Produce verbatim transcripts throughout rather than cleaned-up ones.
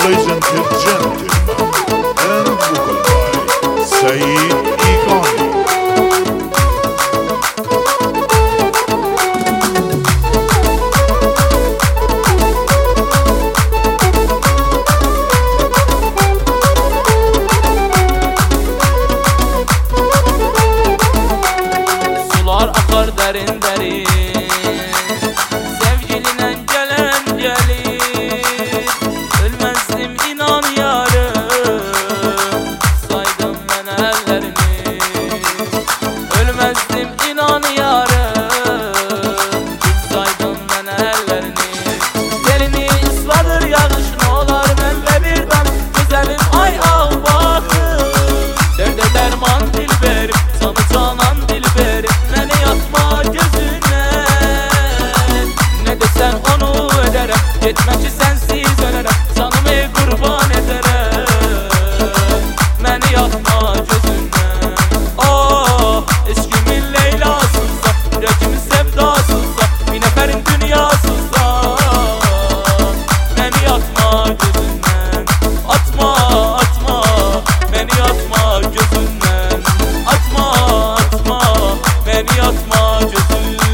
Ladies and gentlemen, and vocal by Saeed Igani. Sular akar derin derin, sevgiline gelen gelir. Ölmezdim inan yarım, saydım ben ellerini. Ölmezdim inan yarım, saydım ben ellerini. Gelini ısladır yağış, ne olar benle bir tane güzelim ay ah bakın. Derde derman dilberim, sana canan dilberim. Beni yatma gözüne, ne desen onu ederim. Gitmekçi sensiz ölerim, canımı kurban ederim. Beni yatma gözüne. Oh, eşkimin Leyla'sınsa, yüreğimin sevdasınsa, bir neferin dünyasınsa. Beni yatma gözünden, atma atma, beni yatma gözünden. Atma atma, beni yatma gözünden.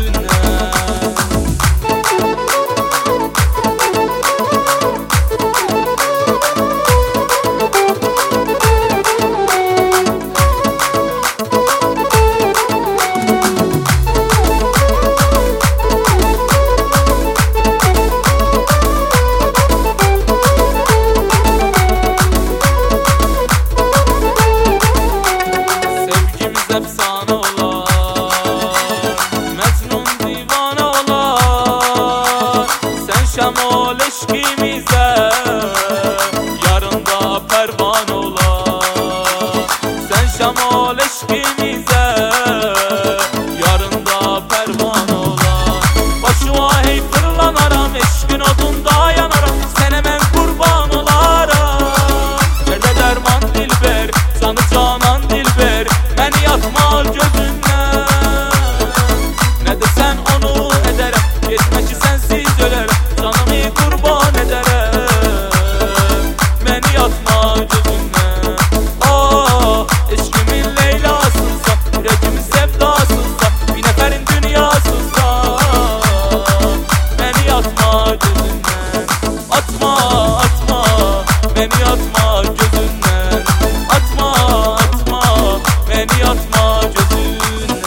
Efsane olar, Mecnun divane olar. Sen şemol eşkimize, yarında pervan olar. Sen şemol eşkimize, yarında pervan olar. Başıma hey fırlanaram, eşkin odunda yanaram. Sen hemen kurban olaram. Derde derman dilber, canı canan dilber. Beni yatma gözünden, ne desen onu ederim. Gitmekçi sensiz ölerim, canımı kurban ederim. Beni yatma gözünden. Oh, eşkimin Leyla'sınsa, yüreğimin sevdasınsa, bir neferin dünyasınsa. Beni yatma gözünden. Atma atma, beni yatma gözünden. Atma atma, beni yatma gözünden.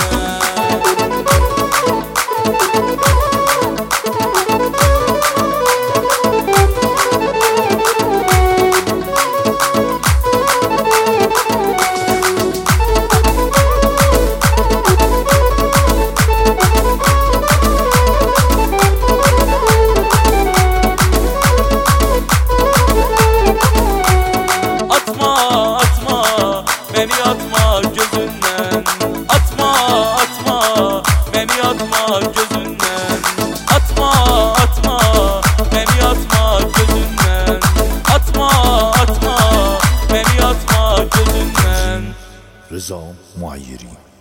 Atma atma, beni yatma gözünden. Atma atma, beni yatma gözünden. Atma atma, beni yatma gözünden. Atma atma, beni yatma gözünden. Rıza Muayyeri.